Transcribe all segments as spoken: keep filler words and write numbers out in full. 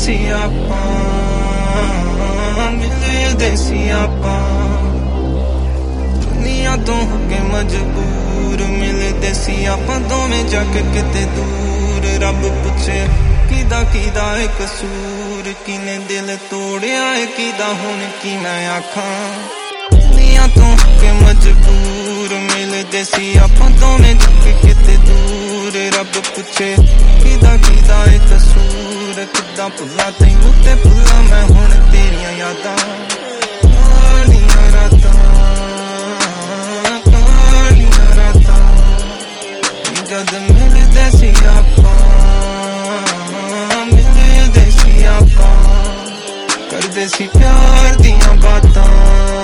सी आपां मिलदे सी आपां दुनिया तो होके मजबूर मिलदे सी आपां दोवें जाके किते दूर रब पुछे किदा किदा है कसूर किने दिल तोड़िया है किदा हुण की मैं आखां दुनिया तो होके मजबूर मिलदे सी आपां दोवें जाके किते दूर रब पुछे किदा किदा है कसूर किदा भुला तैनूं ते भुला मैं हुण तेरियां यादां कालियां रातां कालियां रातां जद मिलदे सी आपां मिलदे सी आपां करदे सी प्यार दियां बातां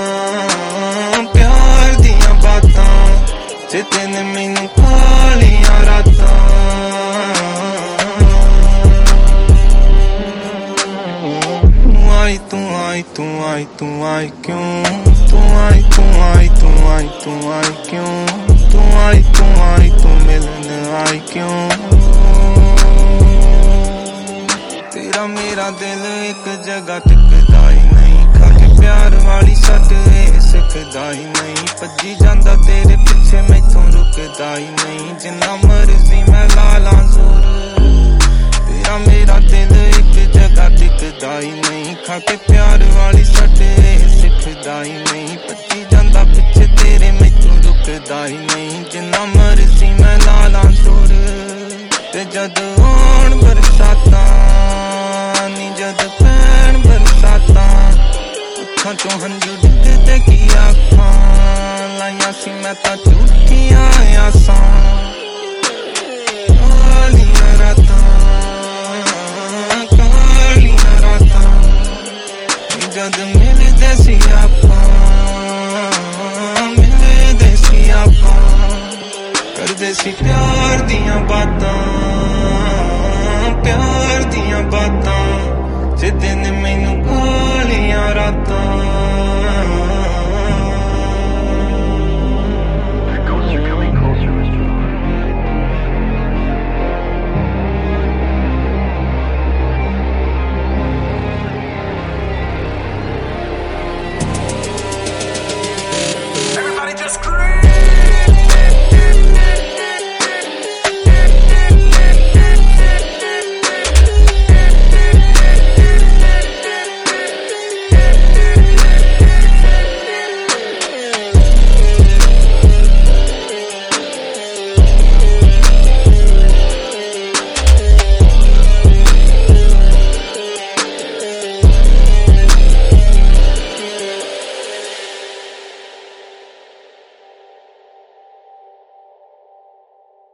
प्यार दियां बातां जिते ने मैनूं कालियां रातां तू आई तू आई तू आई क्यों तू आई तू आई तू आई तू आई क्यों तू आई तू आई तू मिलन आई क्यों तेरा मेरा दिल एक जगह टिकदा ही नहीं खाके प्यार वाली सट सिखदा ही नहीं भज्जी जांदा तेरे पिछे मैथों रुकदा ही नहीं जिन्ना मर्जी मैं ला ला जोर तेरा मेरा दिल एक जगह टिकदा ही नहीं खाके प्यार वाली सटे सिखदा ही नहीं भज्जी जांदा पिछे तेरे मैथों रुकदा ही नहीं जिन्ना मर्जी मैं ला ला जोर ते जद आउण बरसातां नी जद पैण बरसातां अखां चों हंझू डिगदे की आखां लाइयां सी मैं तां झूठियां आसां कालियां रातां कालियां रातां जद मिलदे सी आपां मिलदे सी आपां करदे सी प्यार